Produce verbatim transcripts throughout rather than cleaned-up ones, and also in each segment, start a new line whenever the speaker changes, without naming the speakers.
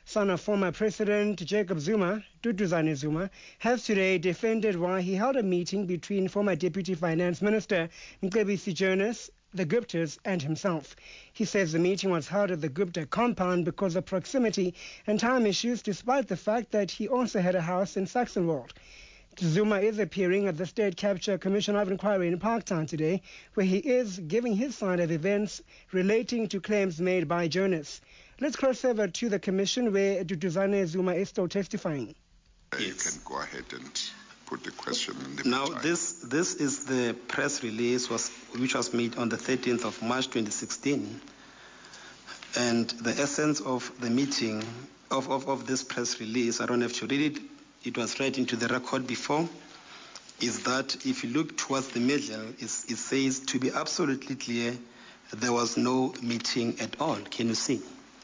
son of former President Jacob Zuma, Duduzane Zuma, has today defended why he held a meeting between former Deputy Finance Minister Mcebisi Jonas, the Guptas and himself. He says the meeting was held at the Gupta compound because of proximity and time issues, despite the fact that he also had a house in Saxonwold. Zuma is appearing at the State Capture Commission of Inquiry in Parktown today, where he is giving his side of events relating to claims made by Jonas. Let's cross over to the commission where Duduzane Zuma is still testifying.
Yes. You can go ahead and put the question in the
Now, this this is the press release was which was made on the thirteenth of March twenty sixteen. And the essence of the meeting, of, of, of this press release, I don't have to read it, it was read into the record before, is that if you look towards the middle, it, it says, to be absolutely clear, there was no meeting at all. Can you see?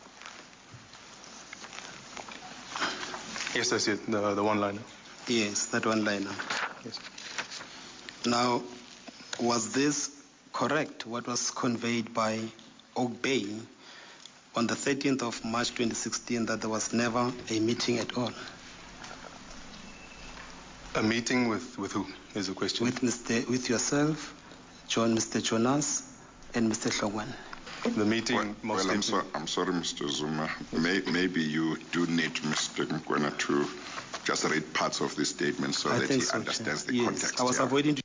Yes, I see it, the, the one-liner.
Yes, that one-liner.
Yes.
Now, was this correct, what was conveyed by Oak Bay on the thirteenth of March twenty sixteen, that there was never a meeting at all?
A meeting with, with who is the question?
With Mister With yourself, John, Mister Jonas, and Mister Hlongwane.
The meeting
well,
most
well I'm, so, I'm sorry, Mister Zuma. May, maybe you do need Mister Mkwena to just read parts of the statement so
I
that he
so,
understands
yeah.
the
yes,
context.
I was
yeah.
avoiding